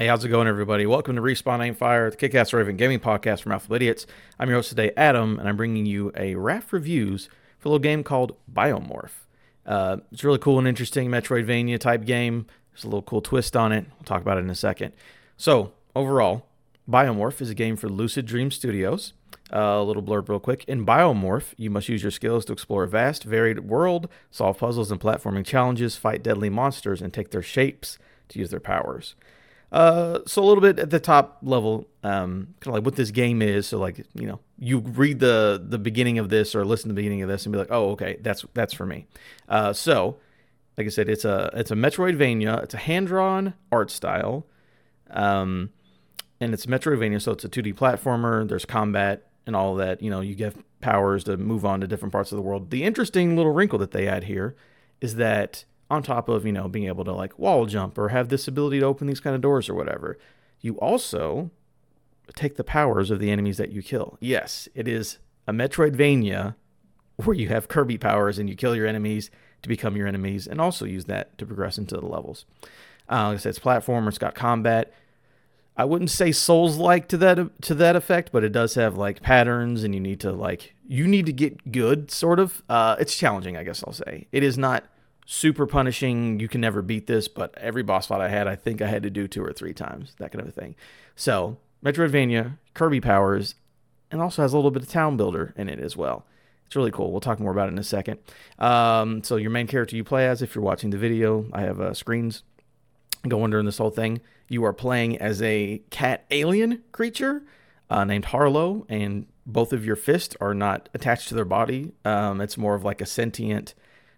Hey, how's it going, everybody? Welcome to Respawn Aim Fire, the Kick-Ass Raven gaming podcast from Alpha Idiots. I'm your host today, Adam, and I'm bringing you a raft reviews for a little game called Biomorph. It's a really cool and interesting Metroidvania type game. There's a little cool twist on it. We'll talk about it in a second. So, overall, Biomorph is a game for Lucid Dream Studios. A little blurb real quick. In Biomorph, you must use your skills to explore a vast, varied world, solve puzzles and platforming challenges, fight deadly monsters, and take their shapes to use their powers. So a little bit at the top level, kind of like what this game is. So like, you read the beginning of this or listen to the beginning of this and be like, oh, okay, that's for me. So like I said, it's a Metroidvania. It's a hand-drawn art style. And it's Metroidvania. So it's a 2D platformer. There's combat and all of that. You get powers to move on to different parts of the world. The interesting little wrinkle that they add here is that on top of, being able to like wall jump or have this ability to open these kind of doors or whatever, you also take the powers of the enemies that you kill. Yes, it is a Metroidvania where you have Kirby powers and you kill your enemies to become your enemies and also use that to progress into the levels. Like I said, it's platformer, it's got combat. I wouldn't say Souls-like to that effect, but it does have like patterns and you need to get good, sort of. It's challenging, I guess I'll say. It is not super punishing. You can never beat this, but every boss fight I think I had to do 2 or 3 times, that kind of a thing. So Metroidvania, Kirby powers, and also has a little bit of town builder in it as well. It's really cool. We'll talk more about it in a second. So your main character you play as, if you're watching the video, I have screens going during this whole thing. You are playing as a cat alien creature named Harlow, and both of your fists are not attached to their body. It's more of like a sentient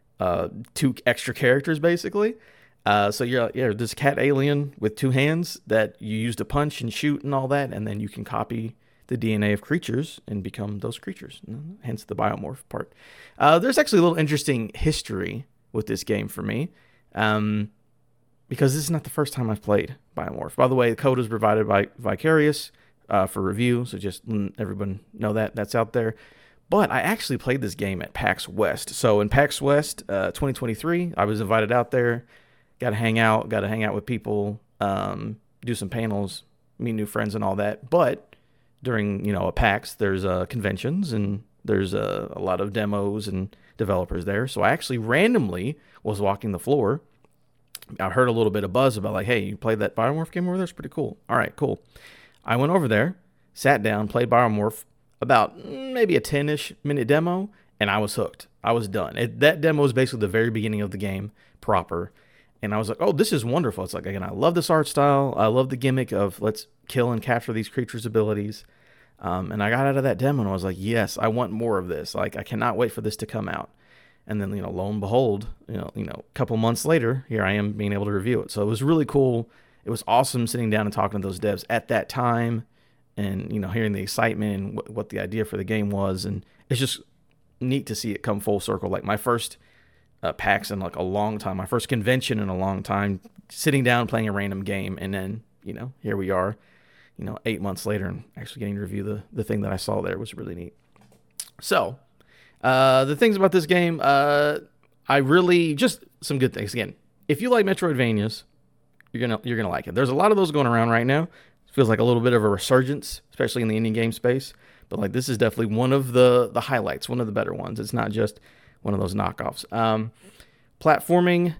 2 extra characters, basically. So you're this cat alien with 2 hands that you use to punch and shoot and all that, and then you can copy the DNA of creatures and become those creatures, hence the biomorph part. There's actually a little interesting history with this game for me, because this is not the first time I've played Biomorph. By the way, the code is provided by Vicarious for review, so just everyone know that's out there. But I actually played this game at PAX West. So in PAX West 2023, I was invited out there, got to hang out with people, do some panels, meet new friends and all that. But during, a PAX, there's conventions and there's a lot of demos and developers there. So I actually randomly was walking the floor. I heard a little bit of buzz about like, hey, you played that Biomorph game over there? It's pretty cool. All right, cool. I went over there, sat down, played Biomorph, about maybe a 10-ish minute demo, and I was hooked. I was done. That demo was basically the very beginning of the game proper, and I was like, oh, this is wonderful. It's like, again, I love this art style. I love the gimmick of let's kill and capture these creatures' abilities, and I got out of that demo, and I was like, yes, I want more of this. Like, I cannot wait for this to come out. And then, lo and behold, a couple months later, here I am being able to review it. So it was really cool. It was awesome sitting down and talking to those devs at that time, and hearing the excitement and what the idea for the game was. And it's just neat to see it come full circle. Like my first PAX in like a long time, my first convention in a long time, sitting down playing a random game, and then here we are 8 months later and actually getting to review the thing that I saw there. Was really neat. So the things about this game, I really, just some good things. Again, if you like Metroidvanias, you're gonna like it. There's a lot of those going around right now. Feels like a little bit of a resurgence, especially in the indie game space. But like this is definitely one of the highlights, one of the better ones. It's not just one of those knockoffs. Platforming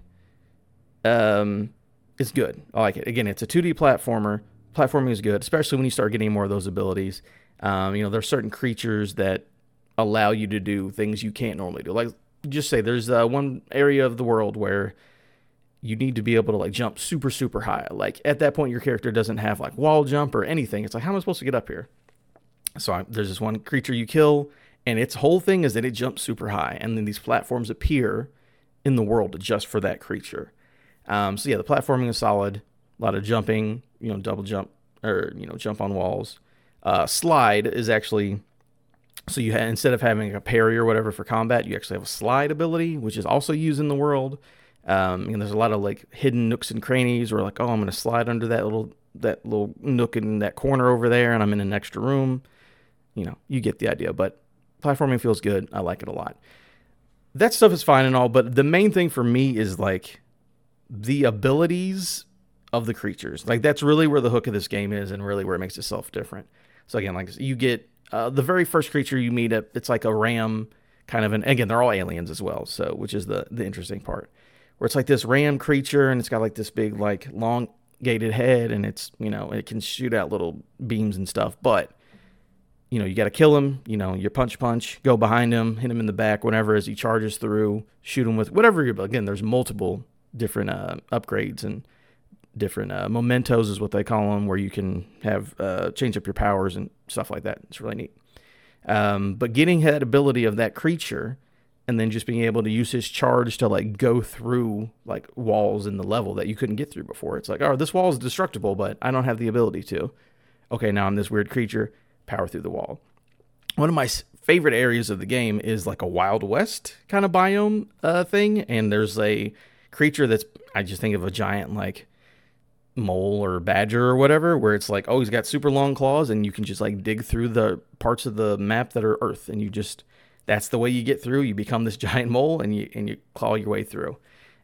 is good. I like it. Again, it's a 2D platformer. Platforming is good, especially when you start getting more of those abilities. There's certain creatures that allow you to do things you can't normally do. Like, just say there's one area of the world where you need to be able to like jump super, super high. Like at that point, your character doesn't have like wall jump or anything. It's like, how am I supposed to get up here? So there's this one creature you kill, and its whole thing is that it jumps super high. And then these platforms appear in the world just for that creature. So yeah, the platforming is solid. A lot of jumping, double jump or, jump on walls. Slide is actually, so instead of having a parry or whatever for combat, you actually have a slide ability, which is also used in the world. There's a lot of like hidden nooks and crannies, or like, oh, I'm going to slide under that little nook in that corner over there, and I'm in an extra room. You get the idea. But platforming feels good. I like it a lot. That stuff is fine and all, but the main thing for me is like the abilities of the creatures. Like that's really where the hook of this game is, and really where it makes itself different. So again, like you get the very first creature you meet, it's like a ram kind of, and again they're all aliens as well. So which is the interesting part, where it's like this ram creature, and it's got like this big like elongated head, and it's it can shoot out little beams and stuff, but you got to kill him. You punch, go behind him, hit him in the back, whenever as he charges through, shoot him with whatever again, there's multiple different upgrades and different mementos is what they call them, where you can have change up your powers and stuff like that. It's really neat. But getting that ability of that creature and then just being able to use his charge to like go through like walls in the level that you couldn't get through before. It's like, oh, this wall is destructible, but I don't have the ability to. Okay, now I'm this weird creature, power through the wall. One of my favorite areas of the game is like a Wild West kind of biome thing, and there's a creature that's, I just think of a giant like mole or badger or whatever, where it's like, oh, he's got super long claws, and you can just like dig through the parts of the map that are earth, and that's the way you get through. You become this giant mole, and you claw your way through.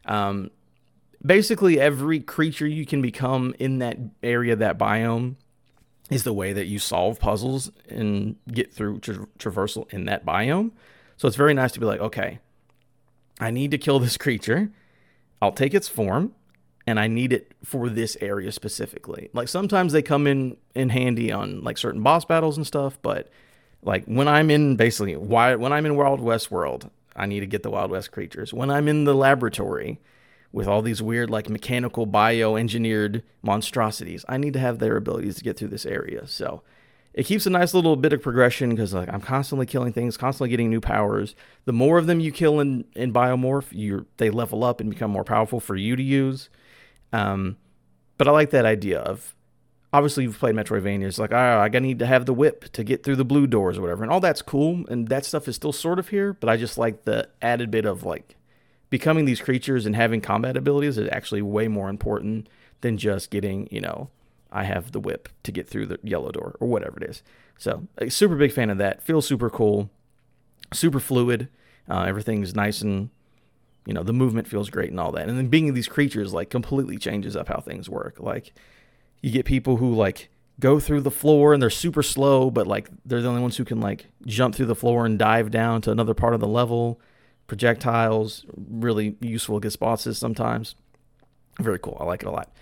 Basically every creature you can become in that area, that biome, is the way that you solve puzzles and get through traversal in that biome. So it's very nice to be like, okay, I need to kill this creature. I'll take its form, and I need it for this area specifically. Like sometimes they come in handy on like certain boss battles and stuff, but like when I'm in Wild West world, I need to get the Wild West creatures. When I'm in the laboratory with all these weird like mechanical bioengineered monstrosities, I need to have their abilities to get through this area. So it keeps a nice little bit of progression, because like I'm constantly killing things, constantly getting new powers. The more of them you kill in Biomorph, they level up and become more powerful for you to use. But I like that idea of, obviously you've played Metroidvania, it's like, I need to have the whip to get through the blue doors or whatever, and all that's cool, and that stuff is still sort of here, but I just like the added bit of like becoming these creatures and having combat abilities is actually way more important than just getting, I have the whip to get through the yellow door or whatever it is. So a super big fan of that. Feels super cool, super fluid. Everything's nice, and the movement feels great and all that. And then being these creatures like completely changes up how things work. Like you get people who like go through the floor and they're super slow, but like they're the only ones who can like jump through the floor and dive down to another part of the level. Projectiles, really useful against bosses sometimes. Very cool. I like it a lot.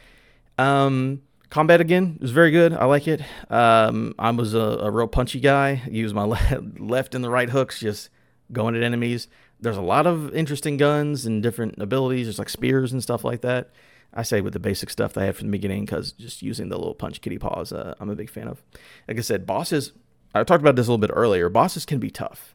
Combat again is very good. I like it. I was a real punchy guy. Use my left and the right hooks, just going at enemies. There's a lot of interesting guns and different abilities. There's like spears and stuff like that. I say with the basic stuff that I had from the beginning, because just using the little punch kitty paws, I'm a big fan of. Like I said, bosses, I talked about this a little bit earlier. Bosses can be tough.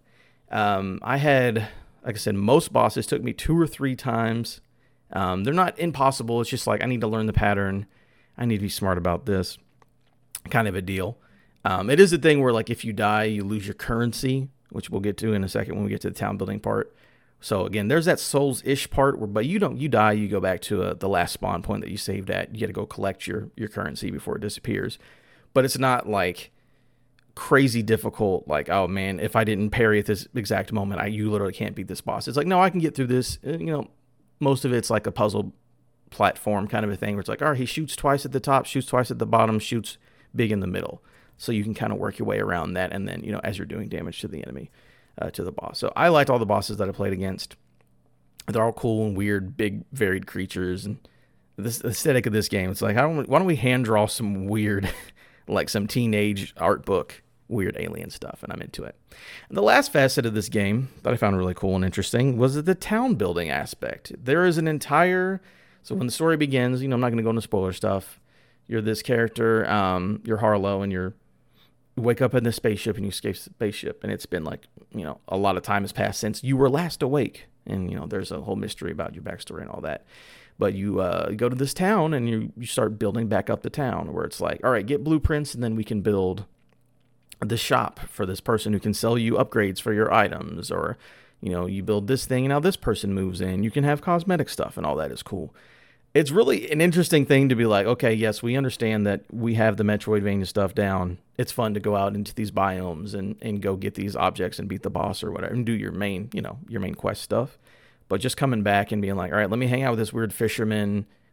I had, like I said, most bosses took me 2 or 3 times. They're not impossible. It's just like I need to learn the pattern. I need to be smart about this kind of a deal. It is a thing where like if you die, you lose your currency, which we'll get to in a second when we get to the town building part. So again, there's that Souls-ish part where, but you die, you go back to the last spawn point that you saved at. You got to go collect your currency before it disappears. But it's not like crazy difficult, like, oh man, if I didn't parry at this exact moment, you literally can't beat this boss. It's like, no, I can get through this. Most of it's like a puzzle platform kind of a thing where it's like, all right, he shoots twice at the top, shoots twice at the bottom, shoots big in the middle. So you can kind of work your way around that, and then, as you're doing damage to the enemy, to the boss. So I liked all the bosses that I played against. They're all cool and weird, big, varied creatures. And this aesthetic of this game, it's like, why don't we hand draw some weird, like some teenage art book, weird alien stuff, and I'm into it. And the last facet of this game that I found really cool and interesting was the town building aspect. There is an entire, so when the story begins, I'm not going to go into spoiler stuff. You're this character, you're Harlow, and you wake up in this spaceship and you escape the spaceship, and it's been like, a lot of time has passed since you were last awake, and there's a whole mystery about your backstory and all that. But you go to this town and you start building back up the town, where it's like, all right, get blueprints, and then we can build the shop for this person who can sell you upgrades for your items, or you build this thing and now this person moves in, you can have cosmetic stuff, and all that is cool. It's really an interesting thing to be like, okay, yes, we understand that we have the Metroidvania stuff down. It's fun to go out into these biomes and go get these objects and beat the boss or whatever and do your main, your main quest stuff. But just coming back and being like, all right, let me hang out with this weird fisherman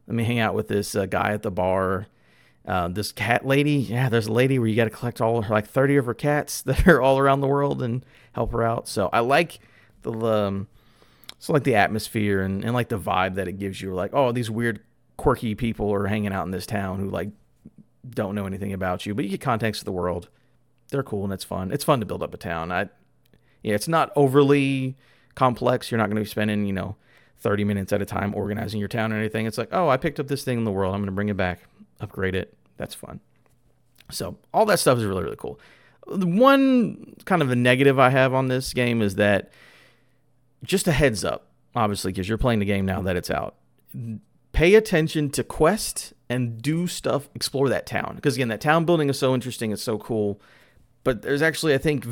Let me hang out with this guy at the bar. This cat lady, yeah, there's a lady where you got to collect all her, like 30 of her cats that are all around the world and help her out. So I like the atmosphere and like the vibe that it gives you. Like, oh, these weird, quirky people are hanging out in this town who like don't know anything about you, but you get context of the world. They're cool and it's fun. It's fun to build up a town. It's not overly complex. You're not going to be spending 30 minutes at a time organizing your town or anything. It's like, oh, I picked up this thing in the world. I'm going to bring it back, upgrade it. That's fun. So all that stuff is really, really cool. The one kind of a negative I have on this game is that, just a heads up, obviously, because you're playing the game now that it's out, pay attention to quest and do stuff, explore that town. Because again, that town building is so interesting. It's so cool. But there's actually, I think,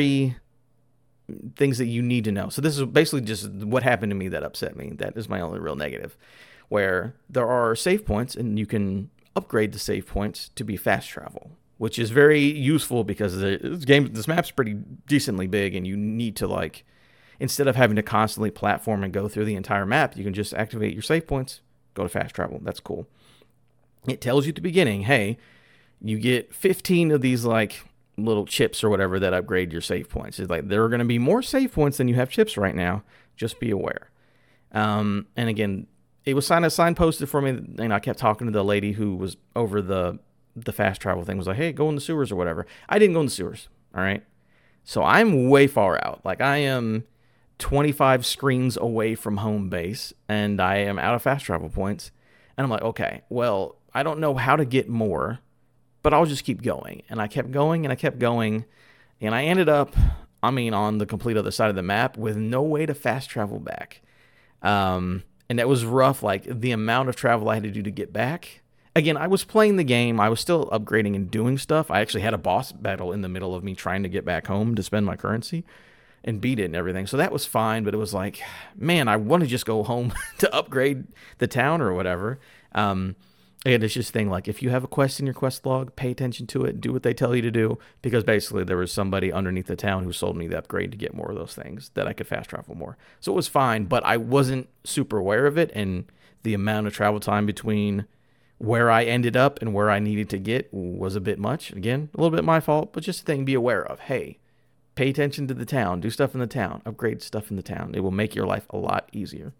things that you need to know. So this is basically just what happened to me that upset me. That is my only real negative, where there are save points and you can upgrade the save points to be fast travel, which is very useful because this map's pretty decently big, and you need to instead of having to constantly platform and go through the entire map, you can just activate your save points, go to fast travel. That's cool. It tells you at the beginning, hey, you get 15 of these little chips or whatever that upgrade your save points. It's like there are going to be more save points than you have chips right now. Just be aware. And again, it was signposted for me, and I kept talking to the lady who was over the fast travel thing. Was like, hey, go in the sewers or whatever. I didn't go in the sewers. All right. So I'm way far out. I am 25 screens away from home base, and I am out of fast travel points. And I'm like, okay, well, I don't know how to get more, but I'll just keep going. And I kept going and I kept going. And I ended up, on the complete other side of the map with no way to fast travel back. And that was rough. The amount of travel I had to do to get back. Again, I was playing the game. I was still upgrading and doing stuff. I actually had a boss battle in the middle of me trying to get back home to spend my currency and beat it and everything. So that was fine. But it was like, man, I want to just go home to upgrade the town or whatever. And it's just a thing, if you have a quest in your quest log, pay attention to it, do what they tell you to do, because basically there was somebody underneath the town who sold me the upgrade to get more of those things that I could fast travel more. So it was fine, but I wasn't super aware of it, and the amount of travel time between where I ended up and where I needed to get was a bit much. Again, a little bit my fault, but just a thing to be aware of. Hey, pay attention to the town, do stuff in the town, upgrade stuff in the town. It will make your life a lot easier.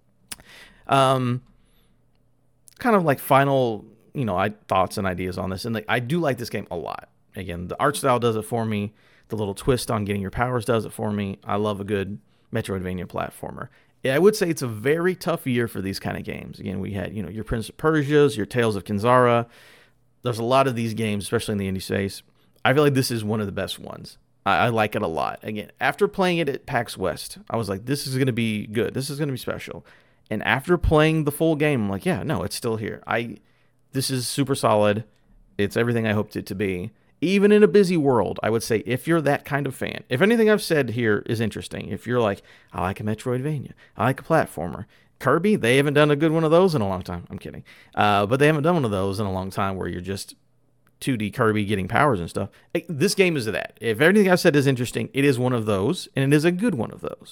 Kind of final, thoughts and ideas on this. And I do like this game a lot. Again, the art style does it for me. The little twist on getting your powers does it for me. I love a good Metroidvania platformer. I would say it's a very tough year for these kind of games. Again, we had, your Prince of Persia's, your Tales of Kenzara. There's a lot of these games, especially in the indie space. I feel like this is one of the best ones. I like it a lot. Again, after playing it at PAX West, I was like, this is going to be good. This is going to be special. And after playing the full game, I'm like, yeah, no, it's still here. This is super solid. It's everything I hoped it to be. Even in a busy world, I would say if you're that kind of fan, if anything I've said here is interesting, if you're like, I like a Metroidvania, I like a platformer. Kirby, they haven't done a good one of those in a long time. I'm kidding. But they haven't done one of those in a long time where you're just 2D Kirby getting powers and stuff. This game is that. If everything I've said is interesting, it is one of those, and it is a good one of those.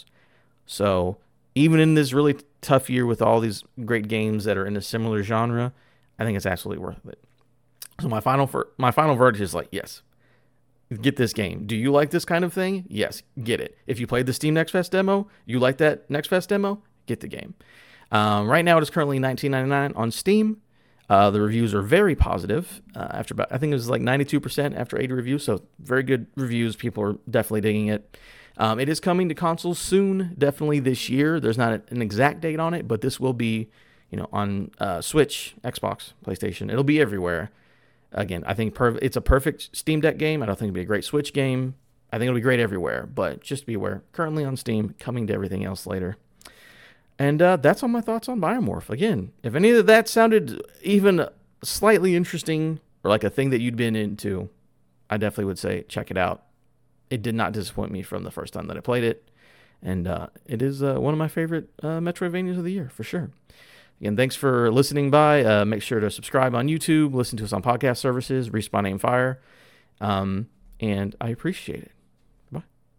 So even in this really tough year with all these great games that are in a similar genre, I think it's absolutely worth it. So my final verdict is yes, get this game. Do you like this kind of thing? Yes, get it. If you played the Steam Next Fest demo, you like that Next Fest demo, get the game. Right now it is currently $19.99 on Steam. The reviews are very positive. After about, I think it was 92% after 80 reviews, so very good reviews. People are definitely digging it. It is coming to consoles soon, definitely this year. There's not an exact date on it, but this will be, on Switch, Xbox, PlayStation. It'll be everywhere. Again, I think it's a perfect Steam Deck game. I don't think it'll be a great Switch game. I think it'll be great everywhere, but just be aware. Currently on Steam, coming to everything else later. And that's all my thoughts on Biomorph. Again, if any of that sounded even slightly interesting or like a thing that you'd been into, I definitely would say check it out. It did not disappoint me from the first time that I played it. And it is one of my favorite Metroidvanias of the year, for sure. Again, thanks for listening by. Make sure to subscribe on YouTube, listen to us on podcast services, Respawn Aim Fire. And I appreciate it.